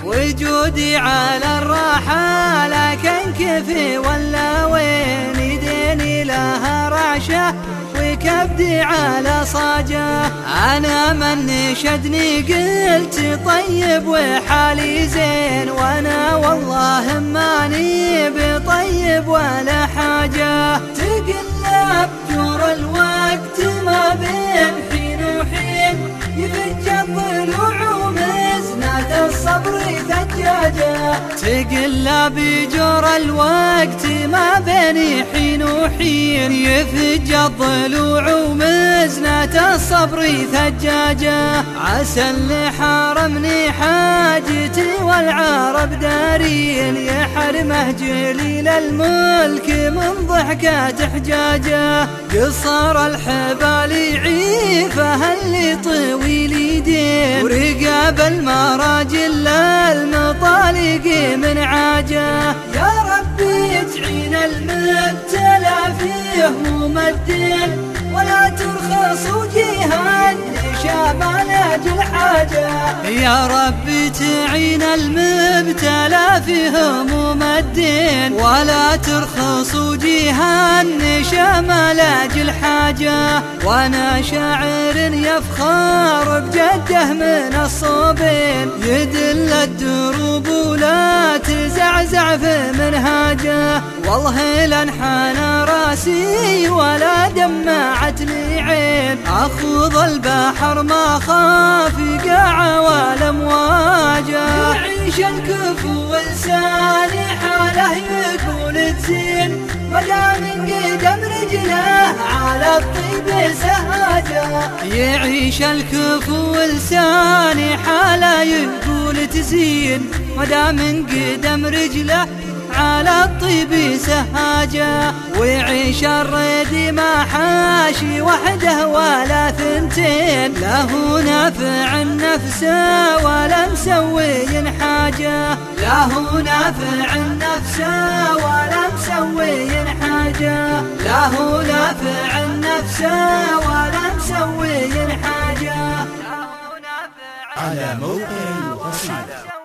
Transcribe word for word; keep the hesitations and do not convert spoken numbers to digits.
وجودي على الراحة لكن كيفي ولا وين، يديني لها رعشة وكبدي على صاجة. أنا من شدني قلت طيب وحالي زين، وأنا والله ماني بطيب ولا حاجة. تقلب جور الوقت ما بين حين وحين، يفج الضلوع ومزنة الصبر ثجاجة. تقلب جور الوقت ما بين حين وحين، يفج الضلوع ومزنة الصبر ثجاجة. عسى اللي حرمني حاجتي والعرب دارين، يحرمه جليل الملك من ضحكة حجاجة. قصر الحبال يعيفه اللي طويل يدين، ورقاب المراجل المطالق من عاجة. يا ربي تعين المبتلى فيه ممدين، ولا ترخص وجيها لشمال اجل حاجة. يا ربي تعين المبتلى فيه ممدين، ولا ترخص وجيها شمال اجل حاجة. وانا شاعر يفخر بجده من الصوبين، يدل الدروب ولا تزعزع في منهاجه. والله لانحنى راسي ولا دمعت لي عين، اخوض البحر ما خاف قاع ولا مواجه. يعيش الكفو لساني حاله يقول تزين، مدام قدم رجله على الطيب سهاجة. يعيش الكفو لساني حاله يقول تزين، مدام قدم رجله على الطيب سهاجة. ويعيش الريد ما حاشي وحده ولا ثنتين، له نافع النفس ولا مسوي حاجة. له نافع النفس ولا مسوي حاجة. له نافع النفس ولا مسوي حاجة. على موقع القصيدة.